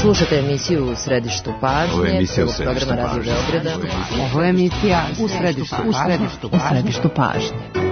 Slušate emisiju U središtu pažnje, prvog programa Radio Beograda. Ovo je emisija U središtu pažnje.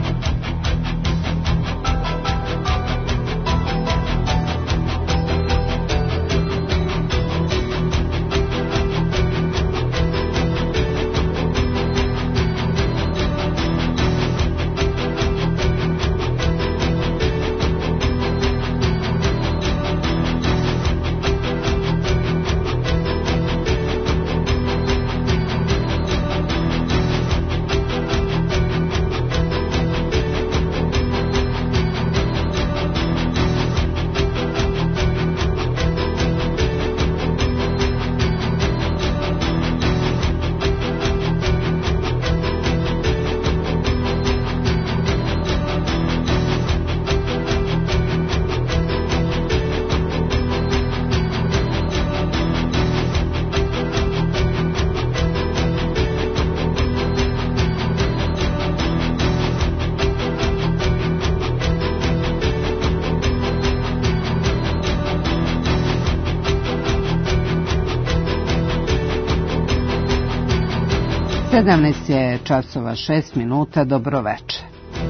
Je časova 6 minuta, dobroveče.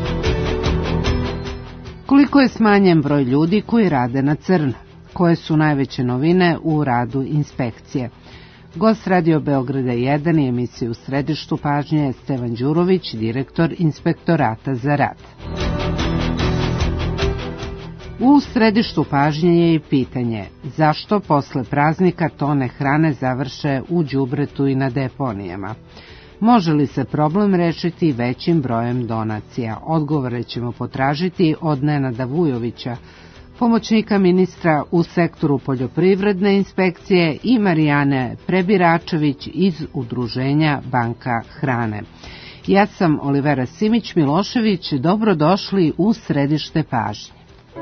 Koliko je smanjen broj ljudi koji rade na crno? Koje su najveće novine u radu inspekcije? Gost Radio Beograda 1 i emisiju U središtu pažnje je Stevan Đurović, direktor Inspektorata za rad. U središtu pažnje je i pitanje zašto posle praznika tone hrane završe u đubretu i na deponijama. Može li se problem rešiti većim brojem donacija? Odgovore ćemo potražiti od Nenada Vujovića, pomoćnika ministra u sektoru poljoprivredne inspekcije, i Marijane Prebiračević iz udruženja Banka hrane. Ja sam Olivera Simić-Milošević, dobrodošli u središte pažnje.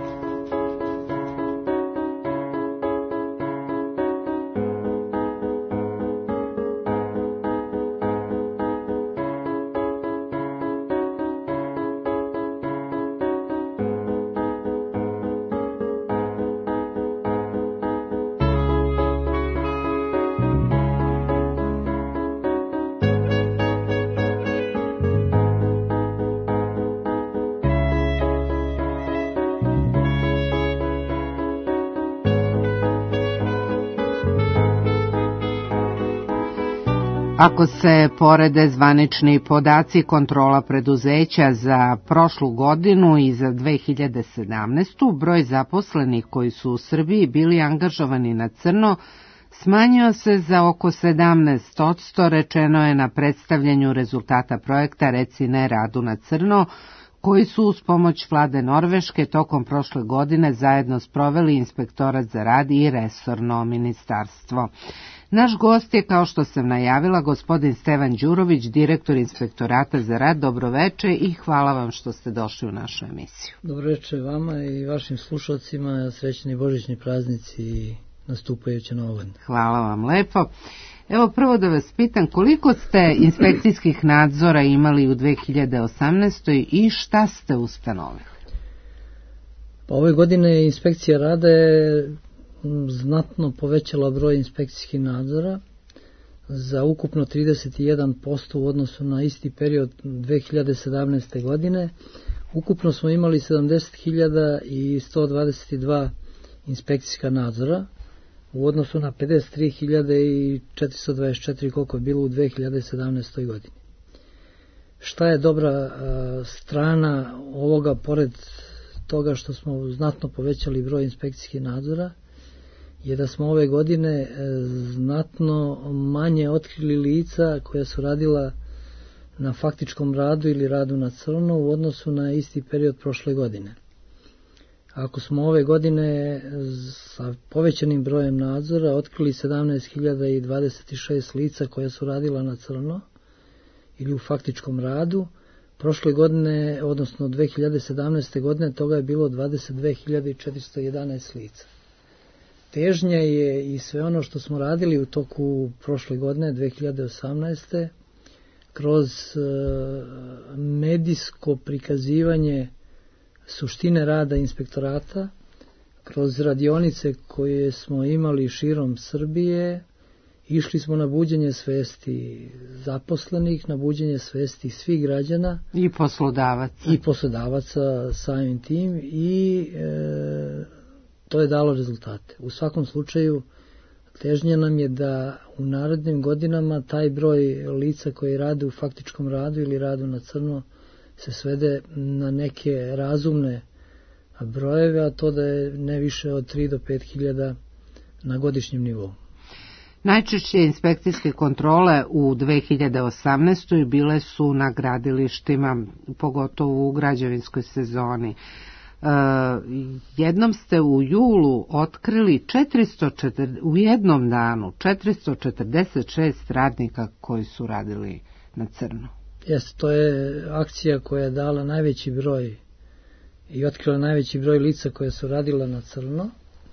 Ako se porede zvanični podaci kontrola preduzeća za prošlu godinu i za 2017. broj zaposlenih koji su u Srbiji bili angažovani na crno smanjio se za oko 17%, rečeno je na predstavljanju rezultata projekta Reci ne radu na crno, koji su uz pomoć vlade Norveške tokom prošle godine zajedno sproveli Inspektorat za rad i resorno ministarstvo. Naš gost je, kao što sam najavila, gospodin Stevan Đurović, direktor Inspektorata za rad. Dobroveče i hvala vam što ste došli u našu emisiju. Dobroveče vama i vašim slušalcima, srećni božićni praznici i nastupajuće novu godinu. Hvala vam lepo. Evo prvo da vas pitam, koliko ste inspekcijskih nadzora imali u 2018. i šta ste ustanovili? Pa ove godine inspekcija rada je znatno povećala broj inspekcijskih nadzora za ukupno 31% u odnosu na isti period 2017. godine. Ukupno smo imali 70.122 inspekcijska nadzora u odnosu na 53.424 koliko je bilo u 2017. godini. Šta je dobra strana ovoga, pored toga što smo znatno povećali broj inspekcijskih nadzora, je da smo ove godine znatno manje otkrili lica koja su radila na faktičkom radu ili radu na crno u odnosu na isti period prošle godine. Ako smo ove godine sa povećanim brojem nadzora otkrili 17.026 lica koja su radila na crno ili u faktičkom radu, prošle godine, odnosno 2017. godine, toga je bilo 22.411 lica. Težnja je i sve ono što smo radili u toku prošle godine, 2018. kroz medijsko prikazivanje suštine rada inspektorata, kroz radionice koje smo imali širom Srbije, išli smo na buđenje svesti zaposlenih, na buđenje svesti svih građana. I poslodavaca. I poslodavaca samim tim i to je dalo rezultate. U svakom slučaju, težnja nam je da u narednim godinama taj broj lica koji rade u faktičkom radu ili radu na crno se svede na neke razumne brojeve, a to da je ne više od 3 do 5 hiljada na godišnjem nivou. Najčešće inspekcijske kontrole u 2018. bile su na gradilištima, pogotovo u građevinskoj sezoni. Jednom ste u julu otkrili u jednom danu 446 radnika koji su radili na crno. Jeste, to je akcija koja je dala najveći broj i otkrila najveći broj lica koje su radila na crno.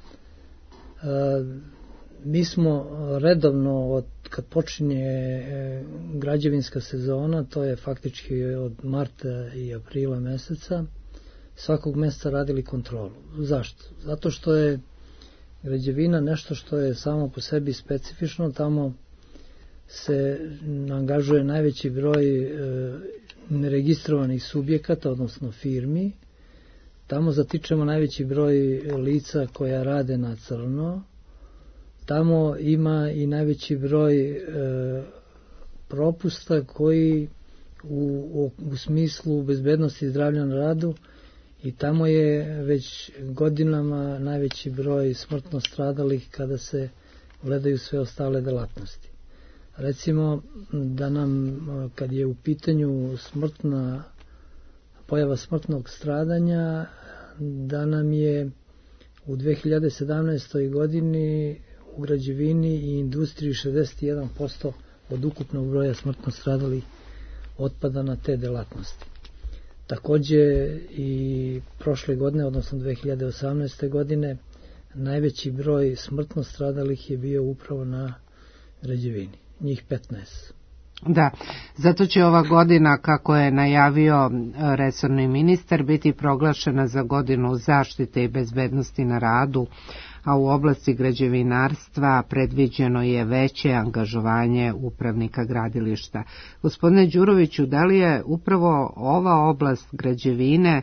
Mi smo redovno, kad počinje građevinska sezona, to je faktički od marta i aprila meseca, svakog mjeseca radili kontrolu. Zašto? Zato što je građevina nešto što je samo po sebi specifično, tamo se angažuje najveći broj neregistrovanih subjekata, odnosno firmi, tamo zatičemo najveći broj lica koja rade na crno, tamo ima i najveći broj propusta koji u smislu bezbednosti i zdravlja na radu, i tamo je već godinama najveći broj smrtno stradalih kada se gledaju sve ostale delatnosti. Recimo da nam, kad je u pitanju pojava smrtnog stradanja, da nam je u 2017. godini u građevini i industriji 61% od ukupnog broja smrtno stradalih otpada na te delatnosti. Također i prošle godine, odnosno 2018. godine, najveći broj smrtno stradalih je bio upravo na građevini, njih 15. Da, zato će ova godina, kako je najavio resorni ministar, biti proglašena za godinu zaštite i bezbednosti na radu, a u oblasti građevinarstva predviđeno je veće angažovanje upravnika gradilišta. Gospodine Đuroviću, da li je upravo ova oblast građevine,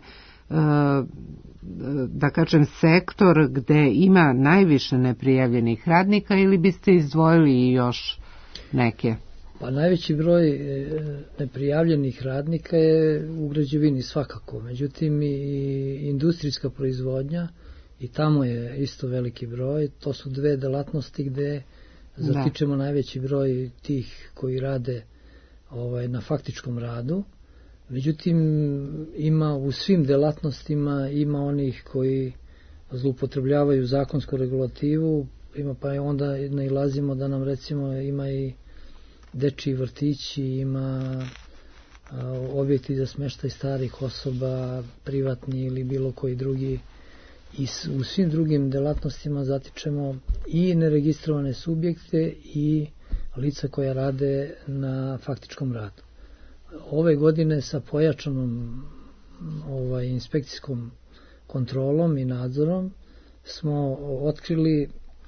da kažem, sektor gde ima najviše neprijavljenih radnika, ili biste izdvojili i još neke? Pa najveći broj neprijavljenih radnika je u građevini svakako, međutim i industrijska proizvodnja, i tamo je isto veliki broj. To su dve delatnosti gde zatičemo najveći broj tih koji rade na faktičkom radu. Međutim, ima u svim delatnostima, ima onih koji zloupotrebljavaju zakonsku regulativu, pa onda nailazimo da nam recimo ima i dečiji vrtići, ima objekti za smještaj starih osoba, privatni ili bilo koji drugi. I u svim drugim delatnostima zatičemo i neregistrovane subjekte i lica koja rade na faktičkom radu. Ove godine sa pojačanom inspekcijskom kontrolom i nadzorom smo otkrili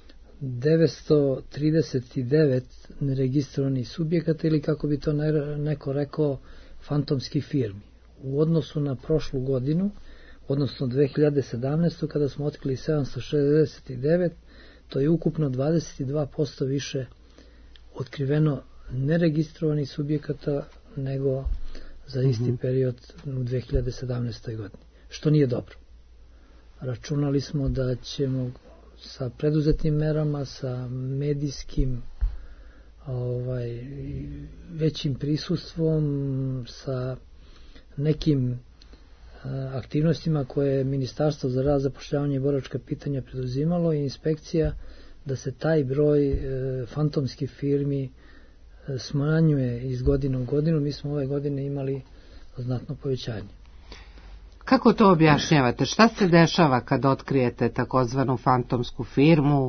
939 neregistrovanih subjekata, ili kako bi to neko rekao, fantomskih firmi. U odnosu na prošlu godinu, odnosno 2017. kada smo otkrili 769, to je ukupno 22% više otkriveno neregistrovanih subjekata nego za isti period u 2017. godini, što nije dobro. Računali smo da ćemo sa preduzetnim merama, sa medijskim većim prisustvom, sa nekim aktivnostima koje je Ministarstvo za rad, zapošljavanje i boračka pitanja preduzimalo i inspekcija, da se taj broj fantomskih firmi smanjuje iz godine u godinu. Mi smo ove godine imali znatno povećanje. Kako to objašnjavate? Šta se dešava kad otkrijete takozvanu fantomsku firmu?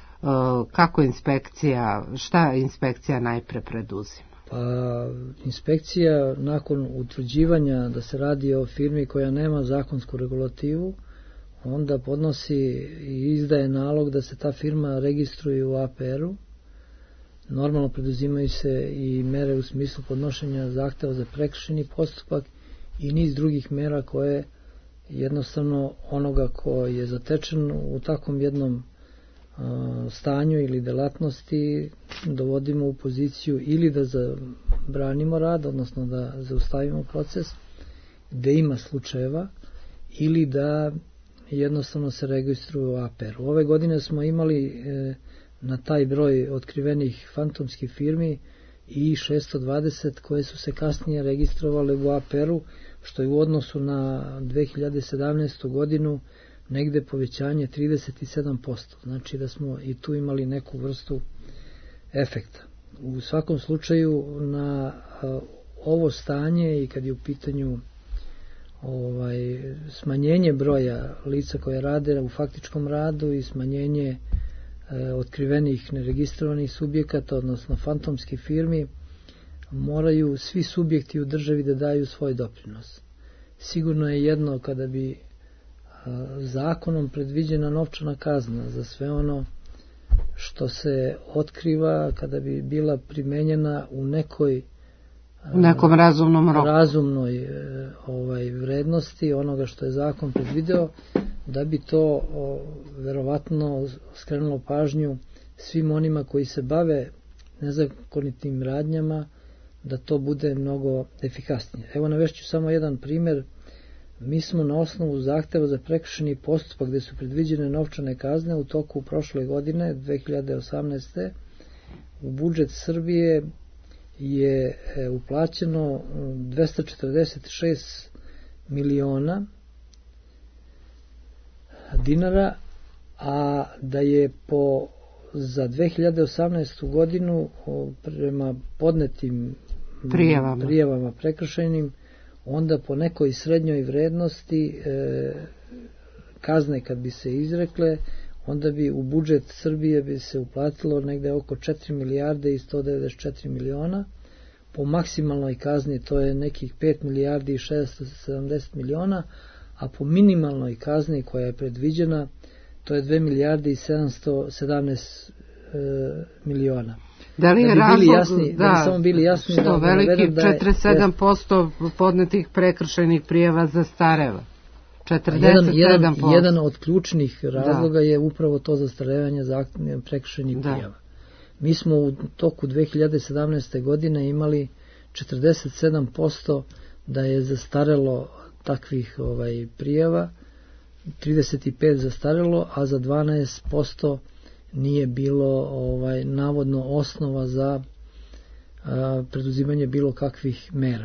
Šta inspekcija najpre preduzima? Pa inspekcija nakon utvrđivanja da se radi o firmi koja nema zakonsku regulativu, onda podnosi i izdaje nalog da se ta firma registruje u APR-u. Normalno preduzimaju se i mere u smislu podnošenja zahteva za prekršajni postupak i niz drugih mera koje jednostavno onoga ko je zatečen u takvom jednom stanju ili delatnosti dovodimo u poziciju ili da zabranimo rad, odnosno da zaustavimo proces gde ima slučajeva, ili da jednostavno se registruju u APR. Ove godine smo imali na taj broj otkrivenih fantomskih firmi i 620 koje su se kasnije registrovale u APR-u, što je u odnosu na 2017. godinu negde povećanje 37%. Znači da smo i tu imali neku vrstu efekta. U svakom slučaju na ovo stanje i kad je u pitanju smanjenje broja lica koje rade u faktičkom radu i smanjenje otkrivenih neregistrovanih subjekata, odnosno fantomskih firmi, moraju svi subjekti u državi da daju svoj doprinos. Sigurno je jedno kada bi zakonom predviđena novčana kazna za sve ono što se otkriva, kada bi bila primenjena u nekom razumnom roku, razumnoj vrednosti onoga što je zakon predvideo, da bi to verovatno skrenulo pažnju svim onima koji se bave nezakonitim radnjama, da to bude mnogo efikasnije. Evo navešću samo jedan primer. Mi smo na osnovu zahteva za prekršajni postupak gde su predviđene novčane kazne u toku prošle godine, 2018. u budžet Srbije je uplaćeno 246 miliona dinara, a da je za 2018. godinu prema podnetim prijavama prekršajnim, onda po nekoj srednjoj vrednosti kazne kad bi se izrekle, onda bi u budžet Srbije bi se uplatilo negde oko 4 milijarde i 194 miliona. Po maksimalnoj kazni to je nekih 5 milijardi i 670 miliona, a po minimalnoj kazni koja je predviđena to je 2 milijarde i 717 miliona. Da li je razlog, samo bili jasni, što veliki 47% podnetih prekršajnih prijava zastareva? 47%. Jedan od ključnih razloga je upravo to zastarevanje prekršajnih prijava. Mi smo u toku 2017. godine imali 47% da je zastarelo takvih prijava, 35% zastarelo, a za 12% nije bilo navodno osnova za preduzimanje bilo kakvih mera.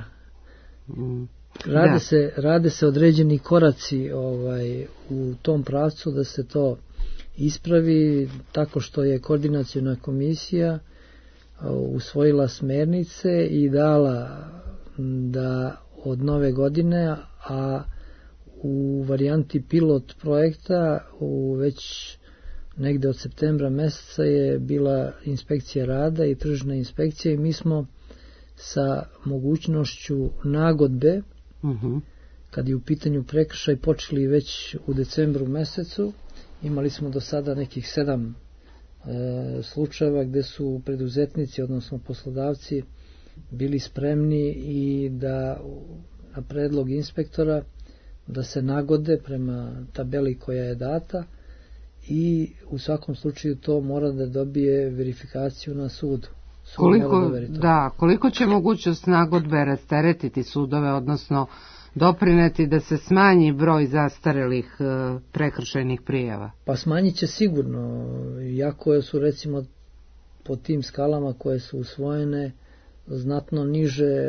Rade se određeni koraci u tom pravcu da se to ispravi, tako što je koordinaciona komisija usvojila smernice i dala da od nove godine, a u varijanti pilot projekta već negde od septembra meseca je bila inspekcija rada i tržišna inspekcija i mi smo sa mogućnošću nagodbe, kad je u pitanju prekršaj, počeli već u decembru mesecu. Imali smo do sada nekih 7 slučajeva gde su preduzetnici, odnosno poslodavci, bili spremni i da na predlog inspektora da se nagode prema tabeli koja je data, i u svakom slučaju to mora da dobije verifikaciju na sudu. Koliko će mogućnost nagodbe rasteretiti sudove, odnosno doprineti da se smanji broj zastarelih prekršajnih prijava? Pa smanjit će sigurno, iako su recimo po tim skalama koje su usvojene znatno niže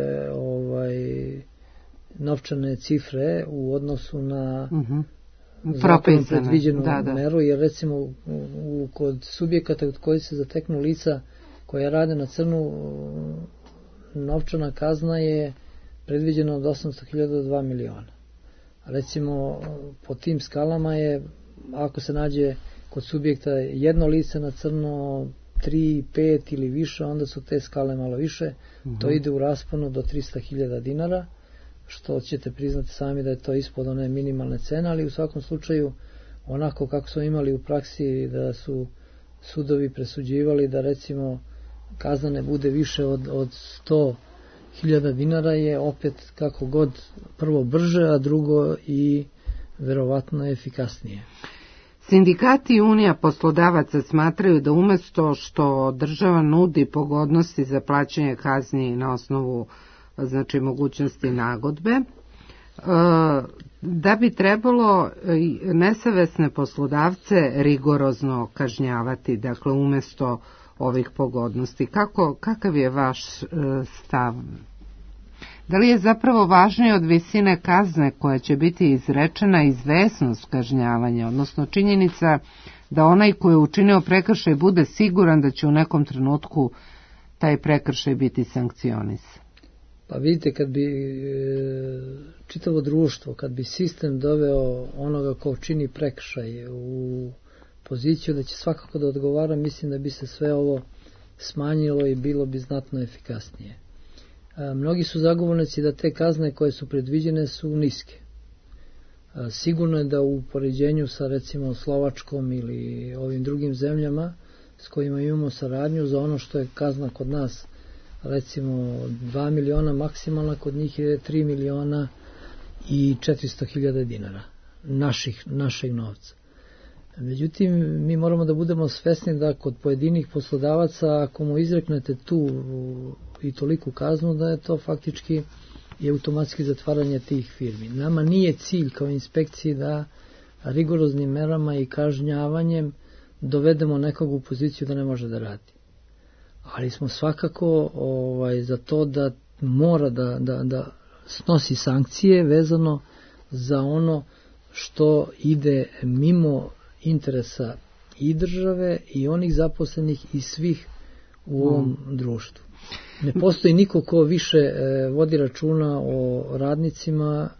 novčane cifre u odnosu na zakonom predviđenu meru, jer recimo kod subjekata od koji se zateknu lica koja rade na crnu, novčana kazna je predviđena od 800.000 do 2 miliona. Recimo po tim skalama je, ako se nađe kod subjekta jedno lice na crno, 3, 5 ili više, onda su te skale malo više, to ide u rasponu do 300.000 dinara, što ćete priznati sami da je to ispod one minimalne cene, ali u svakom slučaju onako kako smo imali u praksi da su sudovi presuđivali da recimo kazna ne bude više od 100.000 dinara je opet kako god prvo brže, a drugo i verovatno efikasnije. Sindikati i Unija poslodavaca smatraju da umesto što država nudi pogodnosti za plaćanje kazni na osnovu znači mogućnosti nagodbe, da bi trebalo nesavesne poslodavce rigorozno kažnjavati, dakle umesto ovih pogodnosti. Kakav je vaš stav? Da li je zapravo važnije od visine kazne koja će biti izrečena izvesnost kažnjavanja, odnosno činjenica da onaj koji je učinio prekršaj bude siguran da će u nekom trenutku taj prekršaj biti sankcionisan? Pa vidite, kad bi čitavo društvo, kad bi sistem doveo onoga ko čini prekršaj u poziciju da će svakako da odgovara, mislim da bi se sve ovo smanjilo i bilo bi znatno efikasnije. Mnogi su zagovornici da te kazne koje su predviđene su niske. Sigurno je da u poređenju sa recimo Slovačkom ili ovim drugim zemljama s kojima imamo saradnju, za ono što je kazna kod nas recimo 2 miliona maksimalna, kod njih je 3 miliona i 400.000 dinara našeg novca. Međutim, mi moramo da budemo svesni da kod pojedinih poslodavaca, ako mu izreknete tu i toliku kaznu, da je to faktički i automatski zatvaranje tih firmi. Nama nije cilj kao inspekciji da rigoroznim merama i kažnjavanjem dovedemo nekog u poziciju da ne može da radi. Ali smo svakako za to da mora da snosi sankcije vezano za ono što ide mimo interesa i države i onih zaposlenih i svih u ovom društvu. Ne postoji niko ko više vodi računa o radnicima,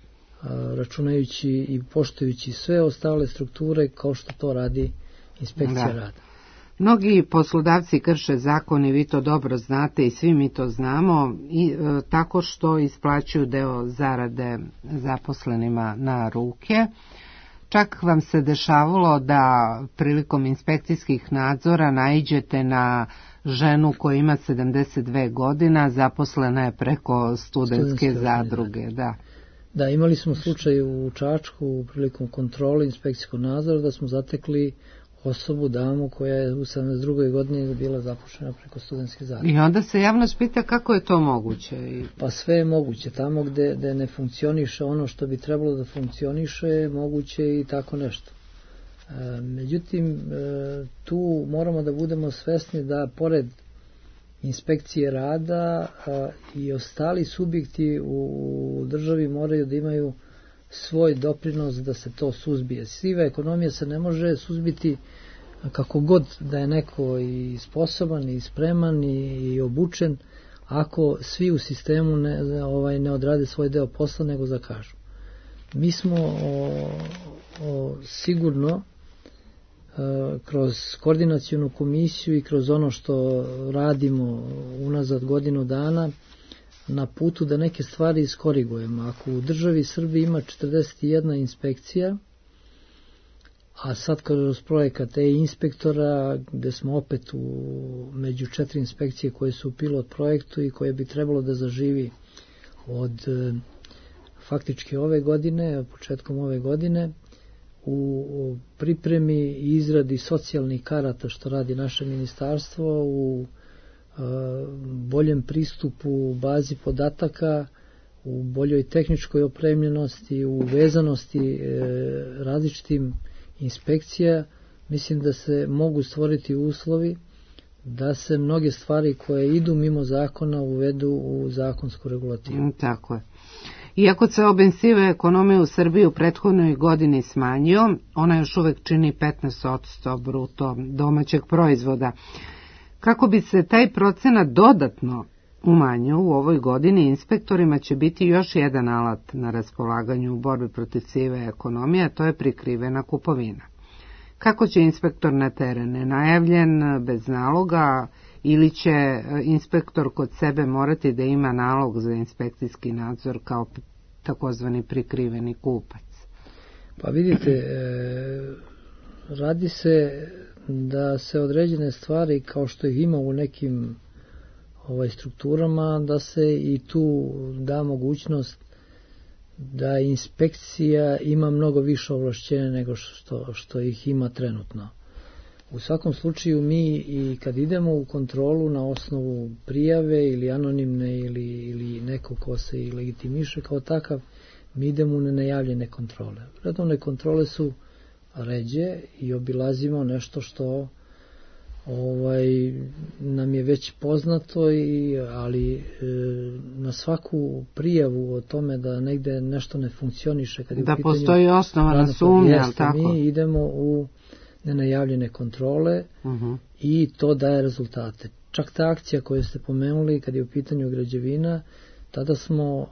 računajući i poštujući sve ostale strukture kao što to radi inspekcija rada. Mnogi poslodavci krše zakon i vi to dobro znate i svi mi to znamo, tako što isplaćuju deo zarade zaposlenima na ruke. Čak vam se dešavalo da prilikom inspekcijskih nadzora naiđete na ženu koja ima 72 godina, zaposlena je preko studentske zadruge. Da, imali smo slučaj u Čačku prilikom kontrole inspekcijskog nadzora da smo zatekli osobu, damu koja je u 72. godini bila zaposlena preko studentske zadruge. I onda se javnost pita kako je to moguće? Pa sve je moguće. Tamo gde ne funkcioniše ono što bi trebalo da funkcioniše, moguće i tako nešto. Međutim, tu moramo da budemo svesni da pored inspekcije rada i ostali subjekti u državi moraju da imaju svoj doprinos da se to suzbije. Siva ekonomija se ne može suzbiti kako god da je neko i sposoban i spreman i obučen, ako svi u sistemu ne odrade svoj deo posla nego zakažu. Mi smo sigurno kroz koordinacionu komisiju i kroz ono što radimo unazad godinu dana na putu da neke stvari iskorigujemo. Ako u državi Srbiji ima 41 inspekcija, a sad kroz projekat inspektora, gde smo opet među 4 inspekcije koje su u pilot projektu i koje bi trebalo da zaživi od faktički ove godine, početkom ove godine, u pripremi i izradi socijalnih karata što radi naše ministarstvo, u boljem pristupu bazi podataka, u boljoj tehničkoj opremljenosti, u vezanosti različitim inspekcija, mislim da se mogu stvoriti uslovi da se mnoge stvari koje idu mimo zakona uvedu u zakonsku regulativu. Tako je. Iako se obim sive ekonomije u Srbiji u prethodnoj godini smanjio, ona još uvek čini 15% bruto domaćeg proizvoda. Kako bi se taj procenat dodatno umanjio u ovoj godini, inspektorima će biti još jedan alat na raspolaganju u borbi protiv sive ekonomije, a to je prikrivena kupovina. Kako će inspektor na teren? Nenajavljen, bez naloga, ili će inspektor kod sebe morati da ima nalog za inspekcijski nadzor kao takozvani prikriveni kupac? Pa vidite, Radi se da se određene stvari, kao što ih ima u nekim strukturama, da se i tu da mogućnost da inspekcija ima mnogo više ovlašćenja nego što ih ima trenutno. U svakom slučaju mi i kad idemo u kontrolu na osnovu prijave ili anonimne ili neko ko se i legitimiše kao takav, mi idemo u nenajavljene kontrole. Redovne kontrole su ređe i obilazimo nešto što nam je već poznato, ali na svaku prijavu o tome da negde nešto ne funkcioniše, kad je da postoji osnovana sumnja, tako? Mi idemo u nenajavljene kontrole i to daje rezultate. Čak ta akcija koju ste pomenuli, kad je u pitanju građevina, tada smo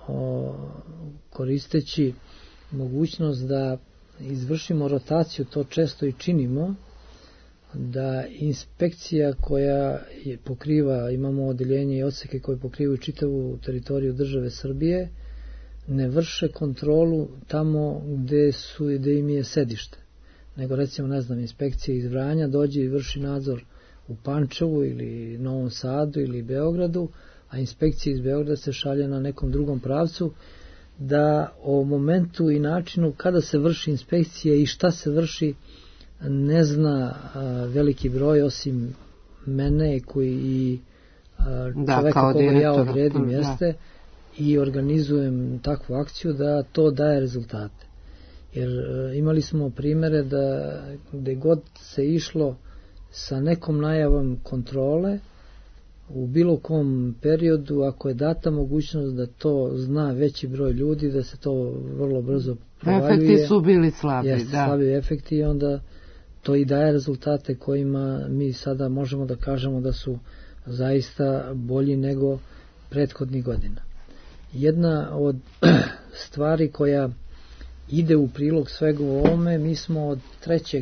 koristeći mogućnost da izvršimo rotaciju, to često i činimo, da inspekcija koja pokriva, imamo odeljenje i odseke koje pokrivaju čitavu teritoriju države Srbije, ne vrše kontrolu tamo gde im je sedište. Nego recimo, inspekcija iz Vranja dođe i vrši nadzor u Pančevu ili Novom Sadu ili Beogradu, a inspekcija iz Beograda se šalje na nekom drugom pravcu, da o momentu i načinu kada se vrši inspekcija i šta se vrši ne zna veliki broj, osim mene koji i čoveka koga ja odredim jeste i organizujem takvu akciju da to daje rezultate. Jer imali smo primere da gde god se išlo sa nekom najavom kontrole, u bilo kom periodu, ako je data mogućnost da to zna veći broj ljudi, da se to vrlo brzo provaljuje. Efekti su bili slabi. Jeste, slabi efekti i onda to i daje rezultate kojima mi sada možemo da kažemo da su zaista bolji nego prethodnih godina. Jedna od stvari koja ide u prilog svega u ovome, mi smo od 3.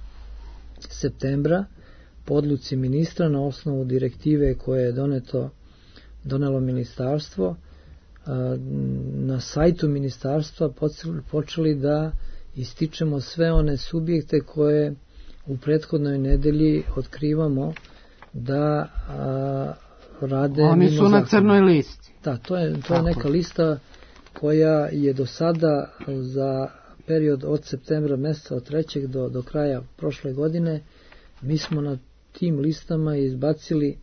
septembra po odluci ministra na osnovu direktive koje je donelo ministarstvo, na sajtu ministarstva počeli da ističemo sve one subjekte koje u prethodnoj nedelji otkrivamo da rade. Oni su na crnoj listi. Da, to je neka lista koja je do sada za period od septembra meseca od 3. do kraja prošle godine, mi smo na tim listama izbacili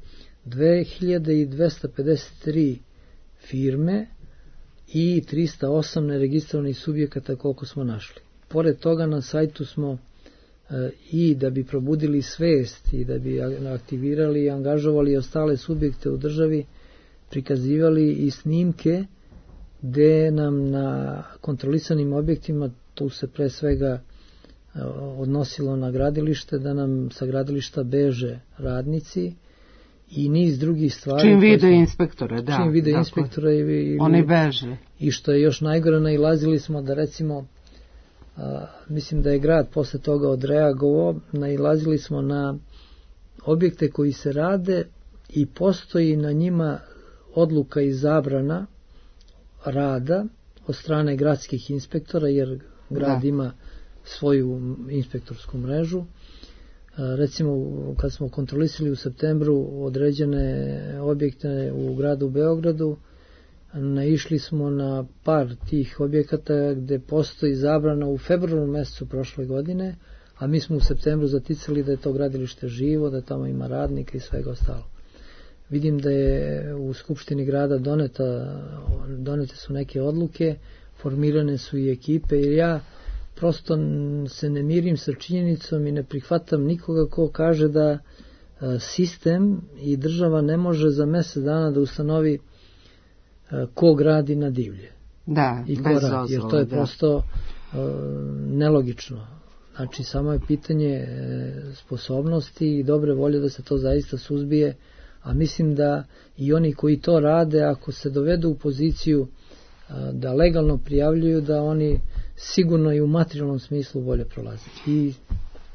2253 firme i 308 neregistrovanih subjekata koliko smo našli. Pored toga na sajtu smo i da bi probudili svest i da bi aktivirali i angažovali ostale subjekte u državi, prikazivali i snimke gde nam na kontrolisanim objektima, tu se pre svega odnosilo na gradilište, da nam sa gradilišta beže radnici i niz drugih stvari. Čim vide inspektore, da. Čim vide inspektore oni beže. I što je još najgore, nailazili smo da recimo, mislim da je grad posle toga odreagovao, nailazili smo na objekte koji se rade i postoji na njima odluka i zabrana rada od strane gradskih inspektora, jer grad ima svoju inspektorsku mrežu. Recimo, kad smo kontrolisali u septembru određene objekte u gradu Beogradu, naišli smo na par tih objekata gde postoji zabrana u februaru mesecu prošle godine, a mi smo u septembru zaticali da je to gradilište živo, da tamo ima radnika i svega ostalo. Vidim da je u Skupštini grada donete su neke odluke, formirane su i ekipe, jer ja prosto se ne mirim sa činjenicom i ne prihvatam nikoga ko kaže da sistem i država ne može za mesec dana da ustanovi ko gradi na divlje. Da, i ko radi, jer to je prosto nelogično. Znači, samo je pitanje sposobnosti i dobre volje da se to zaista suzbije, a mislim da i oni koji to rade, ako se dovedu u poziciju da legalno prijavljuju, da oni sigurno i u materijalnom smislu bolje prolaze.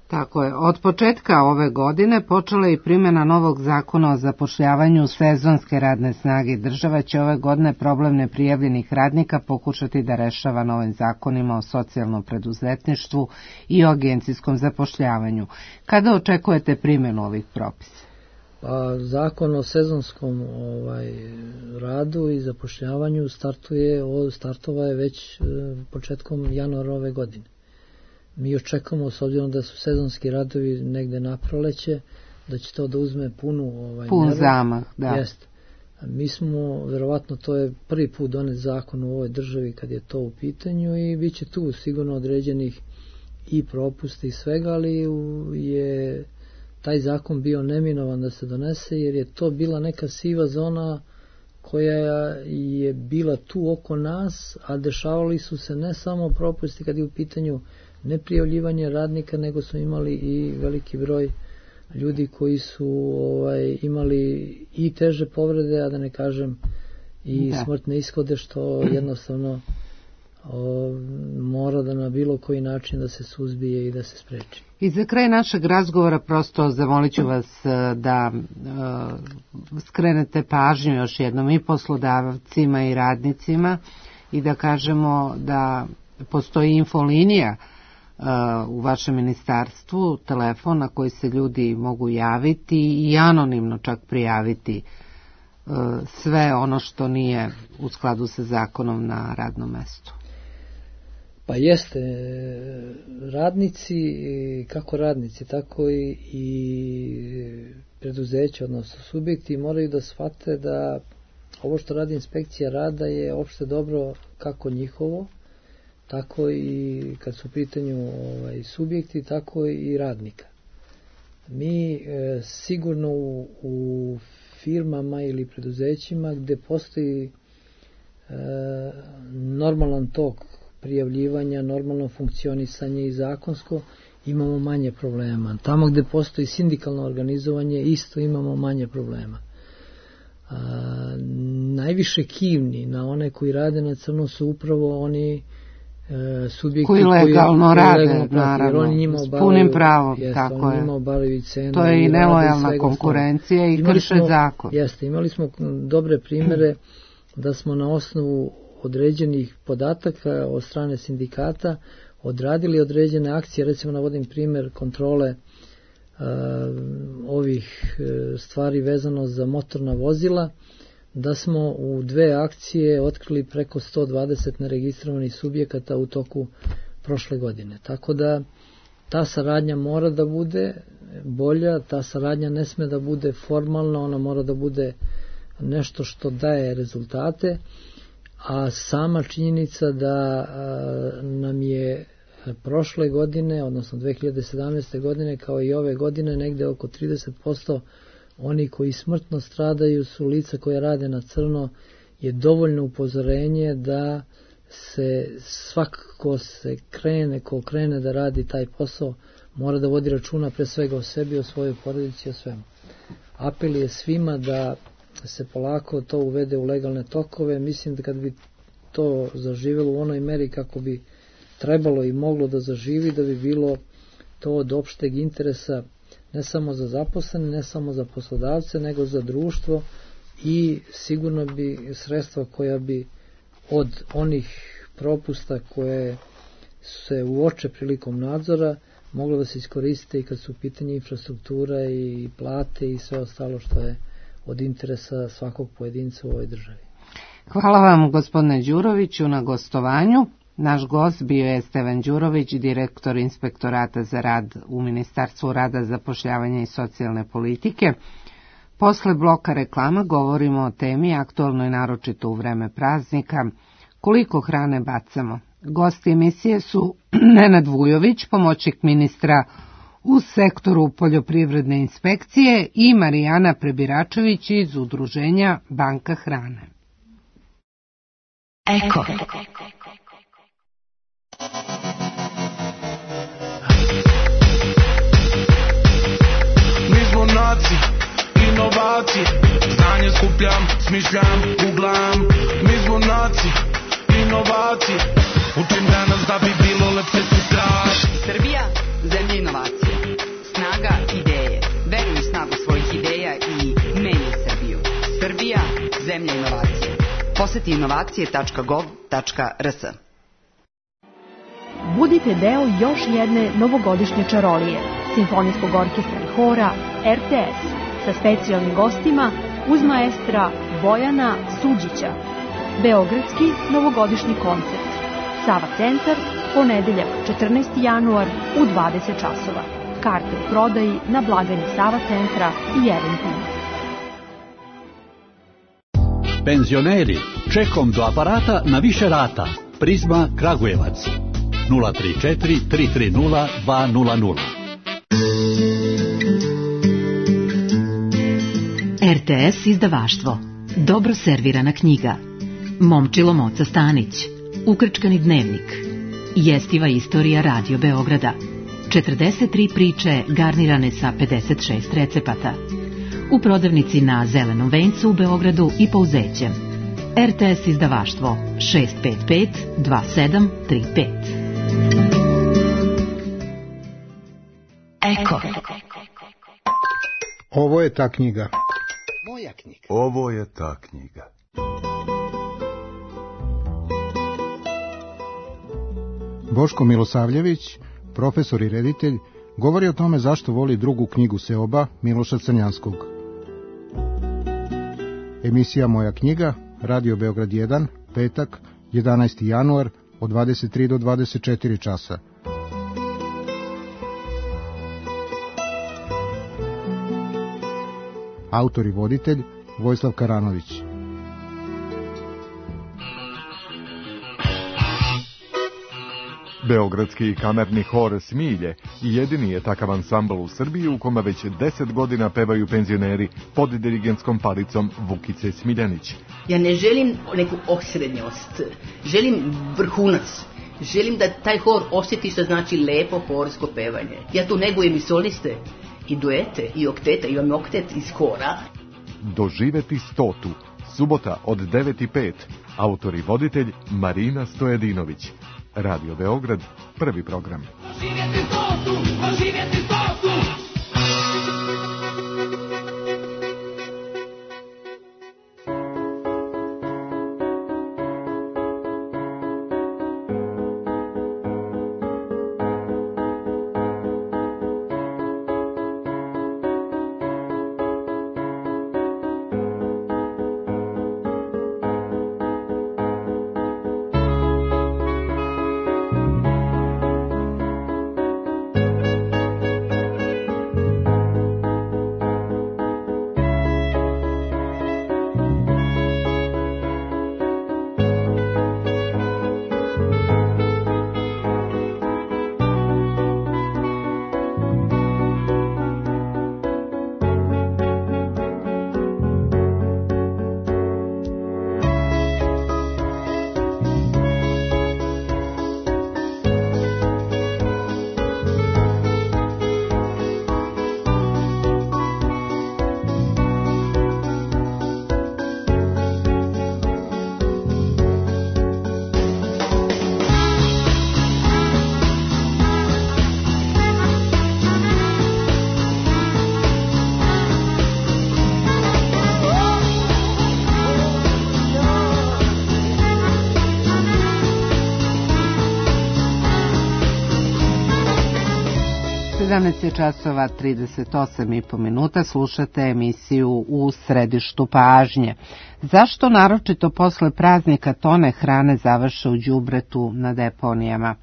Tako je. Od početka ove godine počela je i primjena novog zakona o zapošljavanju sezonske radne snage. Država će ove godine problem neprijavljenih radnika pokušati da rešava novim zakonima o socijalnom preduzetništvu i o agencijskom zapošljavanju. Kada očekujete primjenu ovih propisa? Zakon o sezonskom radu i zapošljavanju startova je već početkom januara ove godine. Mi očekujemo, s obzirom da su sezonski radovi negde na proleće, da će to da uzme pun zamah, da. Jeste. Mi smo, verovatno, to je prvi put donet zakon u ovoj državi kad je to u pitanju i bit će tu sigurno određenih i propusta i svega, ali je taj zakon bio neminovan da se donese, jer je to bila neka siva zona koja je bila tu oko nas, a dešavali su se ne samo propusti kad je u pitanju neprijavljivanje radnika, nego smo imali i veliki broj ljudi koji su imali i teže povrede, a da ne kažem i smrtne ishode, što jednostavno mora da na bilo koji način da se suzbije i da se spreči. I za kraj našeg razgovora prosto zamolit ću vas da skrenete pažnju još jednom i poslodavcima i radnicima i da kažemo da postoji infolinija u vašem ministarstvu, telefon na koji se ljudi mogu javiti i anonimno čak prijaviti sve ono što nije u skladu sa zakonom na radnom mestu. Pa jeste, radnici, kako radnici, tako i preduzeća, odnosno subjekti moraju da shvate da ovo što radi inspekcija rada je opšte dobro kako njihovo, tako i kad su u pitanju subjekti, tako i radnika. Mi sigurno u firmama ili preduzećima gde postoji normalan tok prijavljivanja, normalno funkcionisanje i zakonsko, imamo manje problema. Tamo gde postoji sindikalno organizovanje, isto imamo manje problema. Najviše kivni na one koji rade na crno su upravo oni subjekti koji legalno rade, naravno, s punim pravom, tako je. To je i nelojalna konkurencija i krše zakon. Jeste, imali smo dobre primere da smo na osnovu određenih podataka od strane sindikata odradili određene akcije, recimo navodim primer kontrole ovih stvari vezano za motorna vozila, da smo u 2 akcije otkrili preko 120 neregistrovanih subjekata u toku prošle godine. Tako da ta saradnja mora da bude bolja, ta saradnja ne sme da bude formalna, ona mora da bude nešto što daje rezultate, a sama činjenica da nam je prošle godine, odnosno 2017. godine, kao i ove godine, negde oko 30% oni koji smrtno stradaju su lica koja rade na crno, je dovoljno upozorenje da se svako ko krene da radi taj posao, mora da vodi računa pre svega o sebi, o svojoj porodici, o svemu. Apel je svima da se polako to uvede u legalne tokove. Mislim da kad bi to zaživjelo u onoj meri kako bi trebalo i moglo da zaživi, da bi bilo to od opšteg interesa ne samo za zaposlene, ne samo za poslodavce, nego za društvo, i sigurno bi sredstva koja bi od onih propusta koje se uoče prilikom nadzora moglo da se iskoriste i kad su u pitanju infrastruktura i plate i sve ostalo što je od interesa svakog pojedinca u ovoj državi. Hvala vam, gospodine Đuroviću, na gostovanju. Naš gost bio je Stevan Đurović, direktor Inspektorata za rad u Ministarstvu rada, zapošljavanja i socijalne politike. Posle bloka reklama govorimo o temi aktualnoj naročito u vreme praznika, koliko hrane bacamo. Gosti emisije su Nenad Vujović, pomoćnik ministra u sektoru poljoprivredne inspekcije, i Marijana Prebiračević iz udruženja Banka hrane. Eko. Mi smo naci, inovacije, znanje skupljam, smišljam, googlam. Mi smo naci, inovacije, učim danas da bi bilo lepše sutra. Srbija, zemlja inovacija. Poseti inovacije.gov.rs. Budite deo još jedne novogodišnje čarolije, simfonijskog orkestra i hora RTS sa specijalnim gostima uz maestra Bojana Suđića. Beogradski novogodišnji koncert. Sava centar, ponedeljak 14. januar u 20 časova. Karte u prodaji na blagajni Sava centra i Eventim. Penzioneri, čekom do aparata na više rata. Prizma Kragujevac 034 330 200. RTS izdavaštvo. Dobro servirana knjiga. Momčilo Moca Stanić. Ukrčkani dnevnik. Jestiva istorija Radio Beograda. 43 priče garnirane sa 56 recepata. U prodavnici na Zelenom vencu u Beogradu i Pouzećem. RTS izdavaštvo 655 2735. Eko. Ovo je ta knjiga. Moja knjiga. Ovo je ta knjiga. Boško Milosavljević, profesor i reditelj, govori o tome zašto voli drugu knjigu Seoba Miloša Crnjanskog. Emisija Moja knjiga, Radio Beograd 1, petak, 11. januar, od 23 do 24 časa. Autor i voditelj Vojislav Karanović. Beogradski kamerni hor Smilje jedini je takav ansambl u Srbiji u kome već 10 godina pevaju penzioneri pod dirigentskom palicom Vukice Smiljanić. Ja ne želim neku osrednjost, želim vrhunac. Želim da taj hor osjeti što znači lepo horsko pevanje. Ja tu negujem i soliste, i duete, i oktete, imam oktet iz hora. Doživeti 100. Subota od 9:05. Autor i voditelj Marina Stojedinović. Radio Beograd, prvi program. Doživjeti 100, doživjeti 100. časova 38,5 minuta, slušate emisiju U središtu pažnje. Zašto naročito posle praznika tone hrane završe u đubretu na deponijama?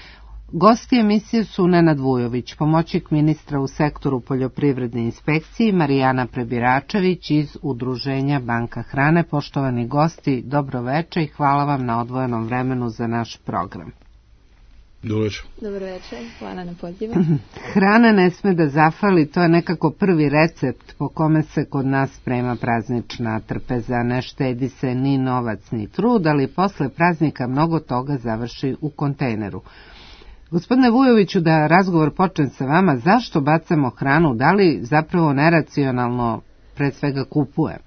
Gosti emisije su Nenad Vujović, pomoćnik ministra u sektoru poljoprivredne inspekcije, Marijana Prebiračević iz Udruženja Banka hrane. Poštovani gosti, dobro večer i hvala vam na odvojenom vremenu za naš program. Dobro večer. Dobro večer, hvala na pozivu. Hrana ne sme da zafali, to je nekako prvi recept po kome se kod nas sprema praznična trpeza. Ne štedi se ni novac ni trud, ali posle praznika mnogo toga završi u kontejneru. Gospodine Vujoviću, da razgovor počnem sa vama, zašto bacamo hranu, da li zapravo neracionalno pre svega kupujemo?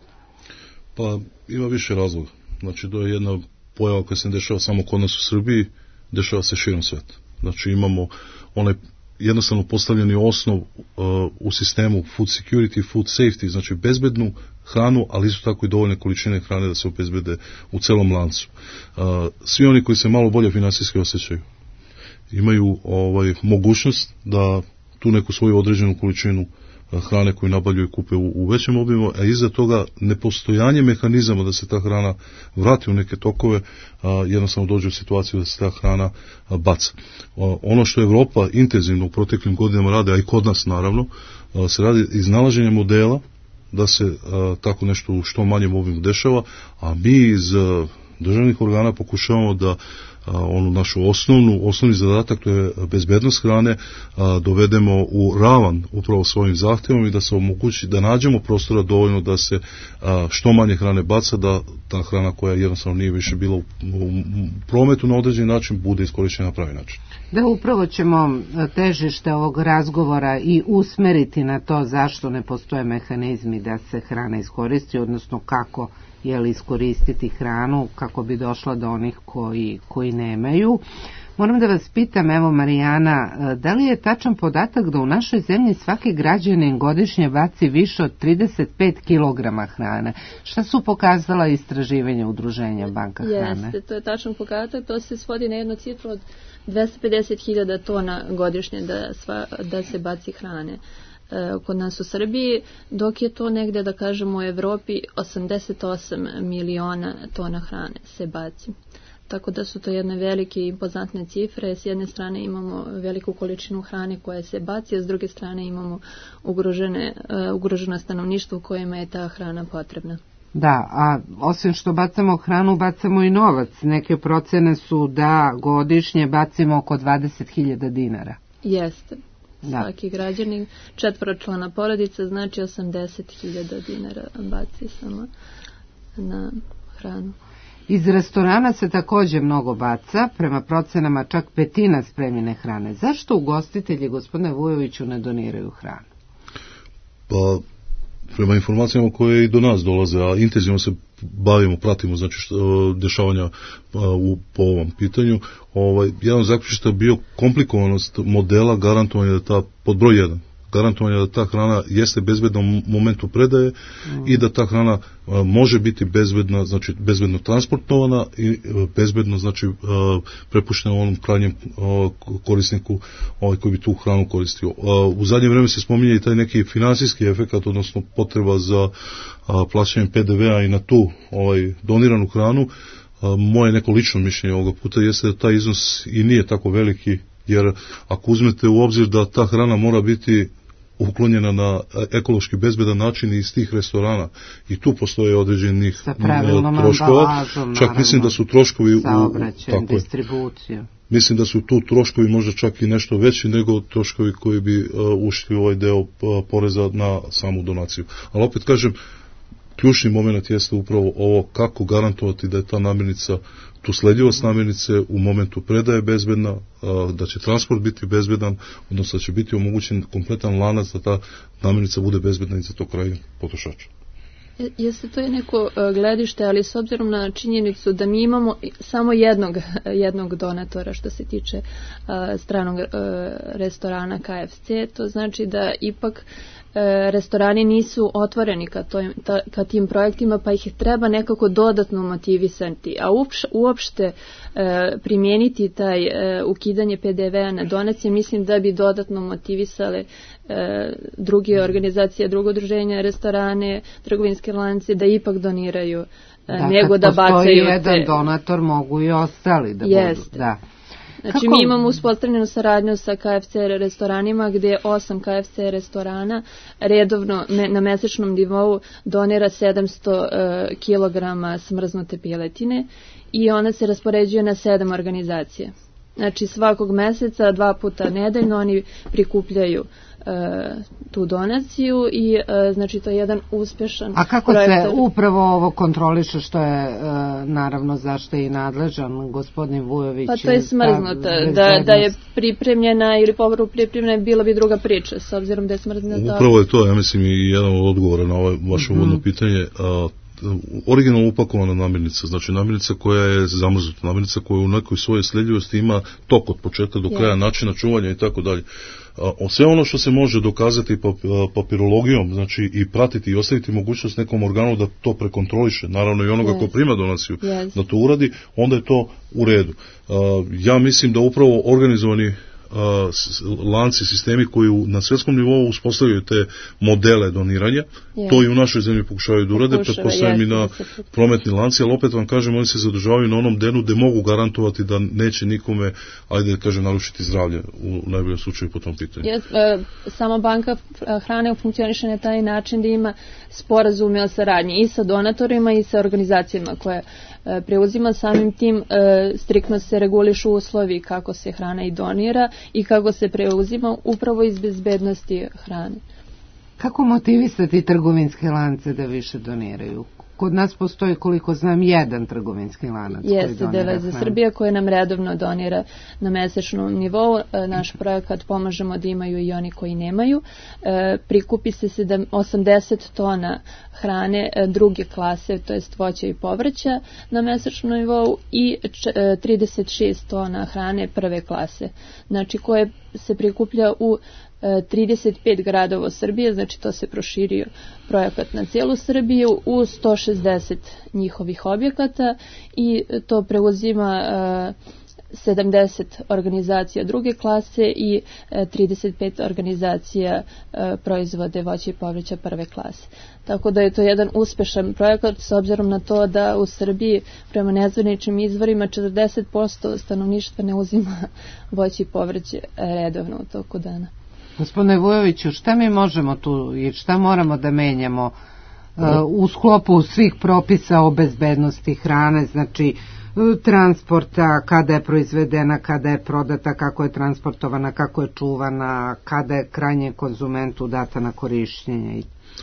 Pa ima više razloga. Znači to je jedna pojava koja se dešava samo kod nas u Srbiji, dešava se širom sveta. Znači imamo onaj jednostavno postavljeni osnov u sistemu food security, food safety, znači bezbednu hranu, ali isto tako i dovoljne količine hrane da se obezbede u celom lancu. Svi oni koji se malo bolje finansijski osjećaju imaju mogućnost da tu neku svoju određenu količinu hrane koju nabavljaju kupe u većem obimu, a iza toga nepostojanje mehanizama da se ta hrana vrati u neke tokove, jednostavno dođe u situaciju da se ta hrana baca. Ono što Evropa intenzivno u proteklim godinama rade, a i kod nas naravno, se radi iznalaženje modela da se tako nešto u što manjem obimu dešava, a mi iz državnih organa pokušavamo da onu našu osnovni zadatak, to je bezbednost hrane, dovedemo u ravan upravo svojim zahtjevom i da se omogući da nađemo prostora dovoljno da se što manje hrane baca, da ta hrana koja jednostavno nije više bila u prometu na određeni način bude iskorištena na pravi način. Da, upravo ćemo težište ovog razgovora i usmeriti na to zašto ne postoje mehanizmi da se hrana iskoristi, odnosno kako iskoristiti hranu kako bi došla do onih koji nemaju. Moram da vas pitam, evo Marijana, da li je tačan podatak da u našoj zemlji svaki građanin godišnje baci više od 35 kilograma hrane? Šta su pokazala istraživanja Udruženja Banka hrane? Jeste, to je tačan podatak, to se svodi na jednu cifru od 250.000 tona godišnje da se baci hrane kod nas u Srbiji, dok je to negde, da kažemo, u Evropi 88 miliona tona hrane se baci. Tako da su to jedne velike i impozantne cifre. S jedne strane imamo veliku količinu hrane koja se baci, a s druge strane imamo ugroženo stanovništvo kojima je ta hrana potrebna. Da, a osim što bacamo hranu, bacamo i novac. Neke procene su da godišnje bacimo oko 20.000 dinara. Jeste. Svaki građanin, 4-člana porodica, znači 80.000 dinara baci samo na hranu. Iz restorana se također mnogo baca, prema procenama čak 1/5 spremljene hrane. Zašto ugostitelji, gospodine Vujoviću, ne doniraju hranu? Pa, prema informacijama koje i do nas dolaze, a intenzivno se pratimo znači dešavanja po ovom pitanju, jedan zaključak je bio komplikovanost modela garantovanja da ta, pod broj 1, garantovanja da ta hrana jeste bezbedna u momentu predaje i da ta hrana može biti bezbedna, znači bezbedno transportovana i bezbedno, znači prepuštena onom krajnjem korisniku koji bi tu hranu koristio. U zadnje vrijeme se spominje i taj neki finansijski efekat, odnosno potreba za plaćanjem PDV-a i na tu doniranu hranu. Moje neko lično mišljenje ovoga puta jeste da taj iznos i nije tako veliki, jer ako uzmete u obzir da ta hrana mora biti uklonjena na ekološki bezbedan način iz tih restorana i tu postoje određenih troškova, čak mislim da su troškovi distribuciju. Mislim da su tu troškovi možda čak i nešto veći nego troškovi koji bi ušli u ovaj deo poreza na samu donaciju. Ali opet kažem, ključni moment jeste upravo ovo kako garantovati da je ta namirnica, tu sledljivost namirnice u momentu predaje bezbedna, da će transport biti bezbedan, odnosno da će biti omogućen kompletan lanac da ta namirnica bude bezbedna i za to kraj potrošača. Jeste, to je neko gledište, ali s obzirom na činjenicu da mi imamo samo jednog donatora što se tiče stranog restorana KFC, to znači da ipak restorani nisu otvoreni ka tim projektima, pa ih treba nekako dodatno motivisati, a uopšte primijeniti taj ukidanje PDV-a na donacije, mislim da bi dodatno motivisale druge organizacije, drugo udruženja, restorane, trgovinske lance da ipak doniraju, nego da bacaju. Postoji jedan donator, mogu i ostali da budu. Da. Znači mi imamo uspostavljenu saradnju sa KFC restoranima gdje 8 KFC restorana redovno na mesečnom nivou donira 700 kg smrznute piletine i ona se raspoređuje na 7 organizacija. Znači svakog meseca 2 puta nedeljno oni prikupljaju tu donaciju i znači to je jedan uspješan projekt. A kako se upravo ovo kontroliše, što je naravno zašto je i nadležan gospodin Vujović? Pa to je smrznuta, da je pripremljena ili povrhu pripremljena bila bi druga priča, s obzirom da je smrznuta. Upravo je to, ja mislim, i jedan od odgovora na ovo vaše uvodno pitanje. originalno upakovana namirnica, znači namirnica koja je zamrznuta, namirnica koja u nekoj svojoj sledljivosti ima tok od početka do kraja, načina čuvanja i tako dalje. Sve ono što se može dokazati papirologijom, znači i pratiti i ostaviti mogućnost nekom organu da to prekontroliše, naravno i onoga ko prima donaciju da to uradi, onda je to u redu. Ja mislim da upravo organizovani lanci, sistemi koji na svjetskom nivou uspostavljaju te modele doniranja, to i u našoj zemlji pokušavaju da urade, pretpostavljam i na prometni lanci, ali opet vam kažem, oni se zadržavaju na onom denu gde mogu garantovati da neće nikome, ajde da kažem, narušiti zdravlje u najboljem slučaju po tom pitanju. Sama banka hrane funkcioniše na taj način da ima sporazume o saradnji i sa donatorima i sa organizacijama koje preuzima, samim tim striktno se regulišu uslovi kako se hrana i donira i kako se preuzima upravo iz bezbednosti hrane. Kako motivisati trgovinske lance da više doniraju? Kod nas postoji, koliko znam, jedan trgovinski lanac koji donira hranu. Jeste, Deleza Srbija koja nam redovno donira na mesečnom nivou. Naš projekat Pomažemo da imaju i oni koji nemaju. Prikupi se 80 tona hrane druge klase, to jest voća i povrća na mesečnom nivou i 36 tona hrane prve klase. Znači koje se prikuplja u 35 gradova Srbije, znači to se proširio projekat na cijelu Srbiju u 160 njihovih objekata i to preuzima 70 organizacija druge klase i 35 organizacija proizvode voća i povrća prve klase. Tako da je to jedan uspešan projekat s obzirom na to da u Srbiji prema nezvaničnim izvorima 40% stanovništva ne uzima voće i povrće redovno u toku dana. Gospodine Vujoviću, šta mi možemo tu i šta moramo da menjamo u sklopu svih propisa o bezbednosti hrane, znači transporta, kada je proizvedena, kada je prodata, kako je transportovana, kako je čuvana, kada je krajnje konzumentu data na korišćenje?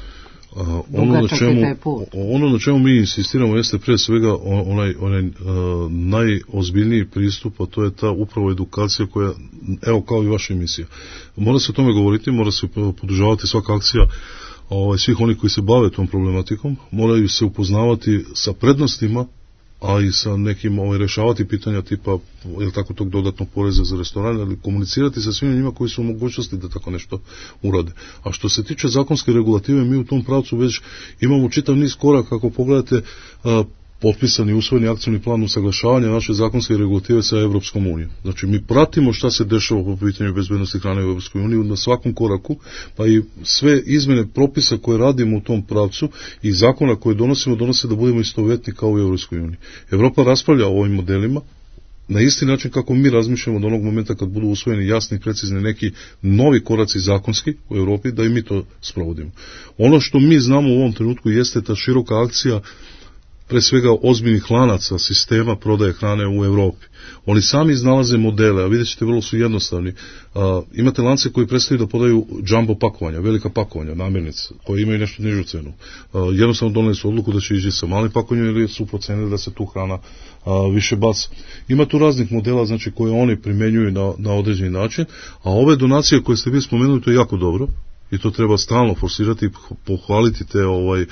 Ono na čemu mi insistiramo jeste pre svega onaj najozbiljniji pristup, a to je ta upravo edukacija koja, evo kao i vaša emisija. Mora se o tome govoriti, mora se podržavati svaka akcija svih onih koji se bave tom problematikom, moraju se upoznavati sa prednostima, a i sa nekim rešavati pitanja tipa, je tako, tog dodatnog poreza za restoran, ali komunicirati sa svima njima koji su u mogućnosti da tako nešto urade. A što se tiče zakonske regulative, mi u tom pravcu već imamo čitav niz koraka, ako pogledate potpisani, usvojeni akcioni plan usaglašavanja naše zakonske regulative sa Evropskom unijom. Znači, mi pratimo šta se dešava po pitanju bezbednosti hrane u Evropskoj uniji na svakom koraku, pa i sve izmene propisa koje radimo u tom pravcu i zakona koje donosimo, donose da budemo istovetni kao u Evropskoj uniji. Evropa raspravlja o ovim modelima na isti način kako mi razmišljamo od onog momenta kad budu usvojeni jasni i precizni neki novi koraci zakonski u Evropi, da i mi to sprovodimo. Ono što mi znamo u ovom trenutku jeste ta široka akcija pre svega ozbiljnih lanaca sistema prodaje hrane u Evropi. Oni sami iznalaze modele, a vidjet ćete, vrlo su jednostavni. Imate lance koji prestaju da podaju jumbo pakovanja, velika pakovanja, namirnice, koje imaju nešto nižu cenu. Jednostavno doneli su odluku da će ići sa malim pakovanjem ili su procenili da se tu hrana više baca. Ima tu raznih modela, znači, koje oni primenjuju na određeni način, a ove donacije koje ste vi spomenuli, to je jako dobro. I to treba stalno forsirati i pohvaliti te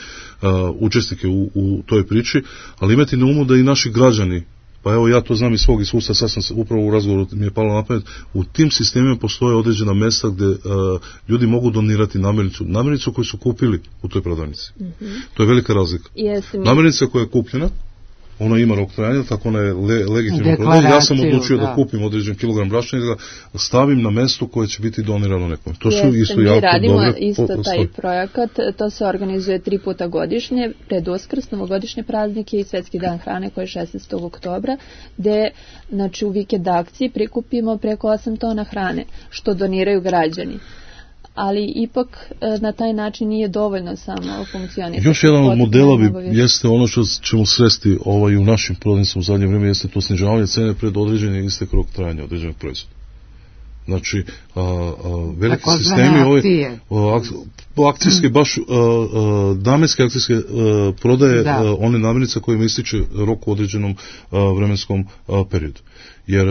učesnike u toj priči, ali imati na umu da i naši građani, pa evo ja to znam iz svog iskustva, sad sam upravo u razgovoru mi je palo na pamet, u tim sistemima postoje određena mesta gde ljudi mogu donirati namirnicu koju su kupili u toj prodavnici. To je velika razlika. Namirnica koja je kupljena, ona ima rok trajanja, tako ona je legitimno prodana. Ja sam odlučio da kupim određen kilogram brašna i da stavim na mesto koje će biti donirano nekom. To su isto jako dobre. Mi radimo isto taj projekat, to se organizuje 3 puta godišnje, pred Uskrs, novogodišnje praznike i Svetski dan hrane koji je 16. oktobra, gde, znači, u vikend akciji prikupimo preko 8 tona hrane, što doniraju građani. Ali ipak na taj način nije dovoljno samo funkcionirati. Još jedan od modela jeste ono što ćemo sresti u našim prodavnicama u zadnje vrijeme, jeste to snižavanje cene pred određeni istek rok trajanja određenog proizvoda. Znači, veliki sistemi akcijske, baš namenske akcijske prodaje one namirnice kojima ističe rok u određenom vremenskom periodu. Jer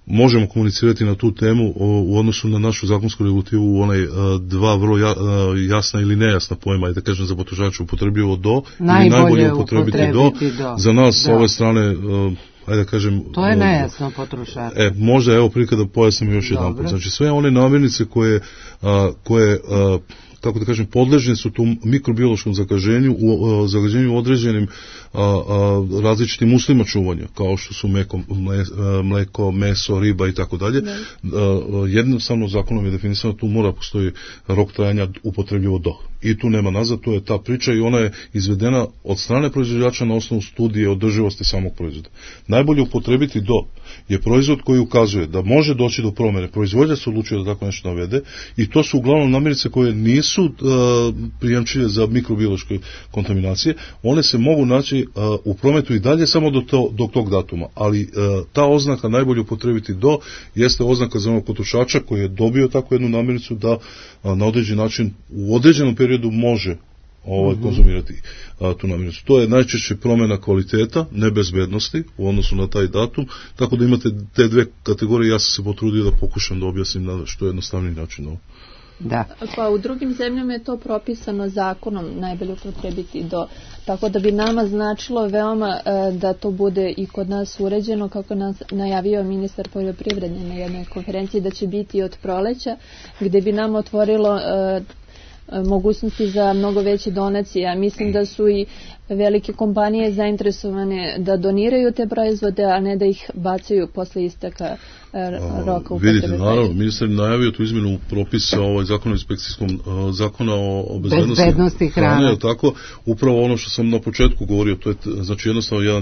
možemo komunicirati na tu temu u odnosu na našu zakonsku regulativu, onaj dva vrlo jasna ili nejasna pojma, da kažem za potrošača upotrebljivo do ili najbolje upotrebiti do. Za nas s ove strane, ajde da kažem... To je nejasno potrošača. Možda evo prilika da pojasnim još jedan put. Znači sve one namirnice koje kako da kažem, podležne su tom mikrobiološkom zagađenju određenim različitim uslima čuvanja, kao što su mleko, meso, riba i tako dalje. Jednostavno zakonom je definisano, tu mora postoji rok trajanja upotrebljivo do. I tu nema nazad, to je ta priča i ona je izvedena od strane proizvođača na osnovu studije održivosti samog proizvoda. Najbolje upotrebiti do je proizvod koji ukazuje da može doći do promjene. Proizvođač se odlučio da tako nešto navede i to su uglavnom namirnice koje nisu prijemčive za mikrobiološke kontaminacije. One se mogu naći u prometu i dalje samo do tog datuma, ali ta oznaka najbolje upotrebiti do jeste oznaka za onog potrošača koji je dobio takvu jednu namirnicu da na određen način u određenom periodu može konzumirati tu namirnicu. To je najčešće promjena kvaliteta, ne bezbednosti u odnosu na taj datum, tako da imate te dve kategorije. Ja sam se potrudio da pokušam da objasnim na što jednostavniji način ovo. Da. Pa u drugim zemljama je to propisano zakonom, najbolje upotrebiti do, tako da bi nama značilo veoma da to bude i kod nas uređeno, kako nas najavio ministar poljoprivrede na jednoj konferenciji da će biti od proleća, gdje bi nam otvorilo mogućnosti za mnogo veće donacije. Ja mislim da su i velike kompanije zainteresovane da doniraju te proizvode, a ne da ih bacaju posle isteka roka upotrebe. Vidite, naravno, ministar najavio tu izmjenu propisa zakona o inspekcijskom zakona o bezbednosti hrane, tako, upravo ono što sam na početku govorio, to je znači jednostavno jedan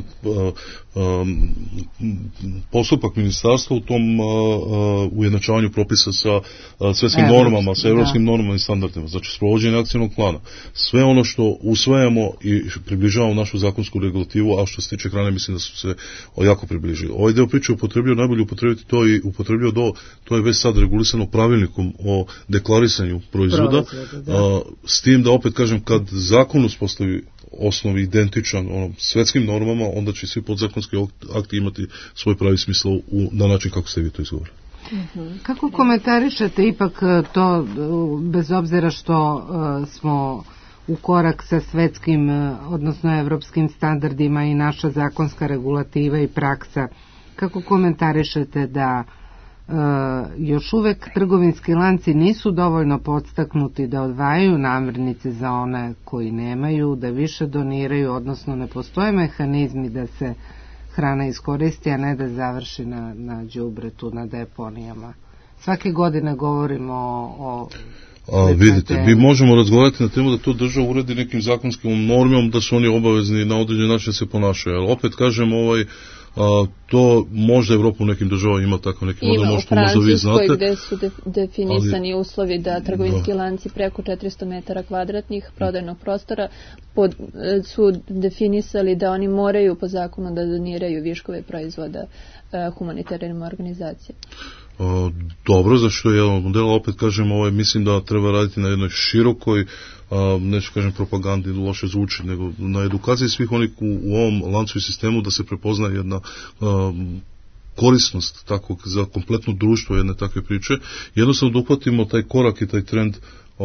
postupak ministarstva u tom ujednačavanju propisa sa svjetskim normama, sa evropskim normama i standardima, znači sprovođenje akcijnog plana. Sve ono što usvajamo i približavamo našu zakonsku regulativu, a što se tiče hrane mislim da su se jako približili. Ovaj deo priče upotrebio, najbolje upotrebiti to i upotrebio do, to je već sad regulisano pravilnikom o deklarisanju proizvoda, s tim da opet kažem, kad zakon uspostavi osnovi identičan svetskim normama, onda će svi podzakonski akti imati svoj pravi smisao na način kako ste vi to izgovorili. Kako komentarišete ipak to, bez obzira što smo u korak sa svetskim, odnosno evropskim standardima i naša zakonska regulativa i praksa, kako komentarišete da još uvek trgovinski lanci nisu dovoljno podstaknuti da odvajaju namirnice za one koji nemaju, da više doniraju, odnosno ne postoje mehanizmi da se hrana iskoristi, a ne da završi na đubretu, na deponijama. Svake godine govorimo o vidite, mi možemo razgovarati na temu da to država uredi nekim zakonskim normom, da su oni obavezni na određen način se ponašaju, ali opet kažem, to možda Evropa u nekim državama ima tako neki model, možda vi znate. Ima u Francuskoj gde su definisani uslovi da trgovinski lanci preko 400 metara kvadratnih prodajnog prostora su definisali da oni moraju po zakonu da doniraju viškove proizvoda humanitarnim organizacijama. Dobro, zašto je jedan model, opet kažem, mislim da treba raditi na jednoj širokoj, neću kažem propagandi, loše zvuči, nego na edukaciji svih onih u ovom lancu i sistemu, da se prepozna jedna korisnost takvog za kompletno društvo jedne takve priče. Jednostavno da uhvatimo taj korak i taj trend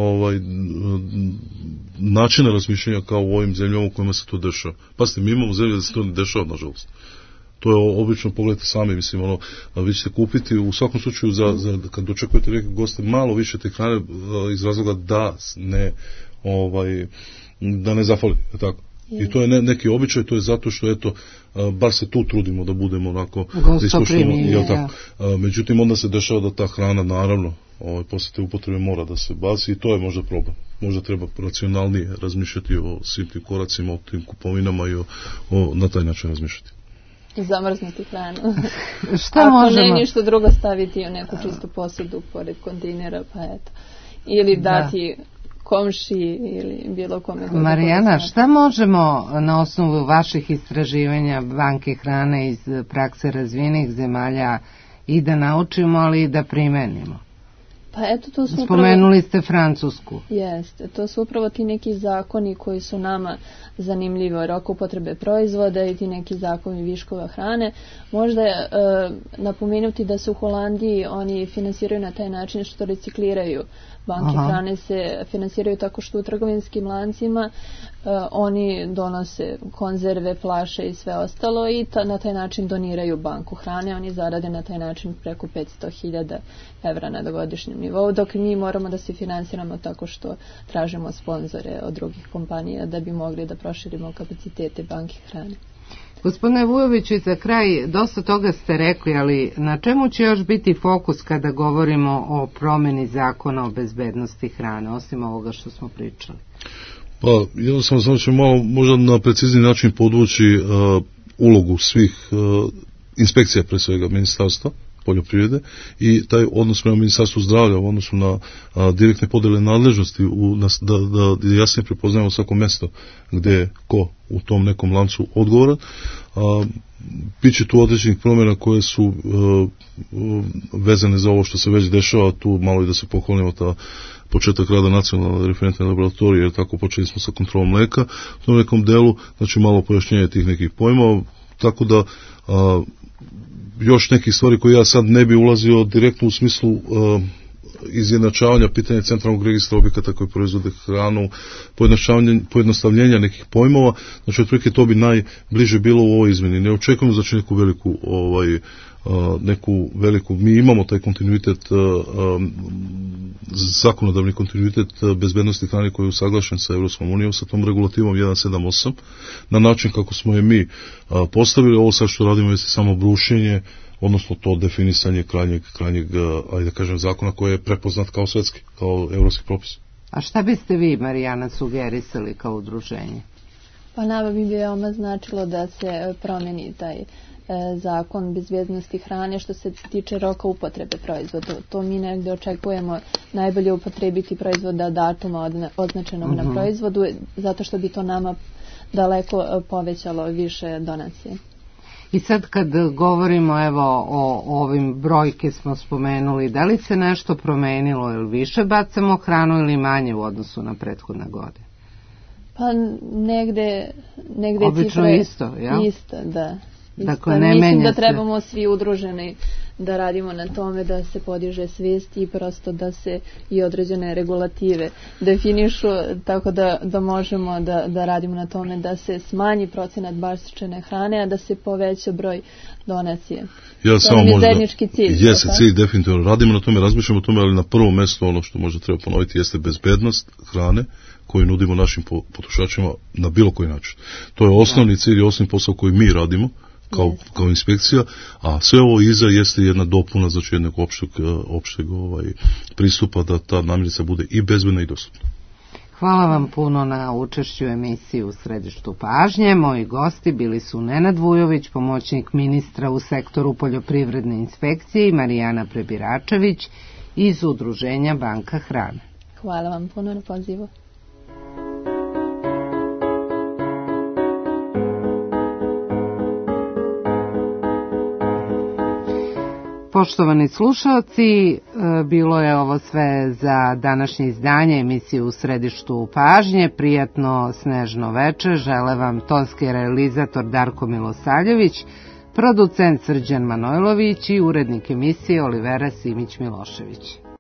načina razmišljanja kao u ovim zemljama u kojima se to dešava. Pazite, mi imamo zemlje da se to ne dešava, nažalost. To je obično, pogledajte sami, mislim, vi ćete kupiti u svakom slučaju kad dočekujete neke goste malo više te hrane iz razloga da ne zafali, tako. I to je neki običaj, to je zato što, eto, bar se tu trudimo da budemo onako ispoštovani, tako. Međutim, onda se dešava da ta hrana, naravno, posle te upotrebe mora da se baci i to je možda problem. Možda treba racionalnije razmišljati o svim tim koracima, o tim kupovinama i na taj način razmišljati. Zamrznuti hranu. Šta možemo? Ne ništa drugo, staviti u neku čistu posudu pored kontejnera, pa eto. Ili dati komšiji ili bilo kome. Marijana, šta možemo na osnovu vaših istraživanja banke hrane iz prakse razvijenih zemalja i da naučimo, ali i da primenimo? Pa eto, to su spomenuli ste Francusku. Jeste, to su upravo ti neki zakoni koji su nama zanimljivi, rok upotrebe proizvoda i ti neki zakoni viškova hrane. Možda je napomenuti da se u Holandiji oni finansiraju na taj način što recikliraju. Banke hrane se finansiraju tako što u trgovinskim lancima oni donose konzerve, flaše i sve ostalo i na taj način doniraju banku hrane. Oni zarade na taj način preko 500.000 evra na godišnjem nivou, dok mi moramo da se finansiramo tako što tražimo sponzore od drugih kompanija da bi mogli da proširimo kapacitete banke hrane. Gospodine Vujoviću, i za kraj, dosta toga ste rekli, ali na čemu će još biti fokus kada govorimo o promeni zakona o bezbednosti hrane, osim ovoga što smo pričali? Pa, jednostavno samo ćemo malo možda na precizni način podvući ulogu svih inspekcija, pre svega ministarstva poljoprivrede i taj odnos prema ministarstvu zdravlja u odnosu na direktne podele nadležnosti da jasnije prepoznajemo svako mesto gdje je ko u tom nekom lancu odgovoran. Biće tu određenih promjena koje su vezane za ovo što se već dešava, tu malo i da se pohvalimo ta početak rada nacionalne referentne laboratorije, jer tako počeli smo sa kontrolom mlijeka u tom nekom delu, znači malo pojašnjenje tih nekih pojmova, tako da još nekih stvari koje ja sad ne bi ulazio direktno u smislu izjednačavanja pitanja centralnog registra objekata koji proizvode hranu, pojednostavljenja nekih pojmova, znači otprilike to bi najbliže bilo u ovoj izmjeni. Ne očekujemo znači neku veliku, mi imamo taj kontinuitet, zakonodavni kontinuitet bezbednosti hrane koji je usaglašen sa Europskom unijom, sa tom regulativom 178, na način kako smo je mi postavili. Ovo sad što radimo je samo brušenje, odnosno to definisanje krajnjeg, ajde da kažem, zakona koji je prepoznat kao svetski, kao evropski propis. A šta biste vi, Marijana, sugerisali kao udruženje? Pa nama bi veoma značilo da se promeni taj zakon bezbednosti hrane što se tiče roka upotrebe proizvoda. To mi negdje očekujemo najbolje upotrebiti proizvoda datuma označenog na proizvodu, zato što bi to nama daleko povećalo više donacije. I sad kad govorimo evo o ovim brojke smo spomenuli, da li se nešto promenilo, ili više bacamo hranu ili manje u odnosu na prethodne godine? Pa negde obično cifre isto, jel? Isto, da. Dakle, ne mislim da se. trebamo svi udruženi da radimo na tome da se podiže svijest i prosto da se i određene regulative definišu tako da možemo da radimo na tome da se smanji procenat baščene hrane, a da se poveća broj donacije. Ja samo možda, zajednički cilj. Jeste cilj, definitivno. Radimo na tome, razmišljamo o tome, ali na prvo mjesto ono što možda treba ponoviti jeste bezbednost hrane koju nudimo našim potrošačima na bilo koji način. To je osnovni cilj i osnovni posao koji mi radimo kao inspekcija, a sve ovo iza jeste jedna dopuna, znači jednog opšteg pristupa da ta namirnica bude i bezbedna i dostupna. Hvala vam puno na učešću emisiji u središtu pažnje. Moji gosti bili su Nenad Vujović, pomoćnik ministra u sektoru poljoprivredne inspekcije, i Marijana Prebiračević iz udruženja Banka hrane. Hvala vam puno na pozivu. Poštovani slušalci, bilo je ovo sve za današnje izdanje emisije u središtu pažnje. Prijatno snežno veče žele vam tonski realizator Darko Milosavljević, producent Srđan Manojlović i urednik emisije Olivera Simić Milošević.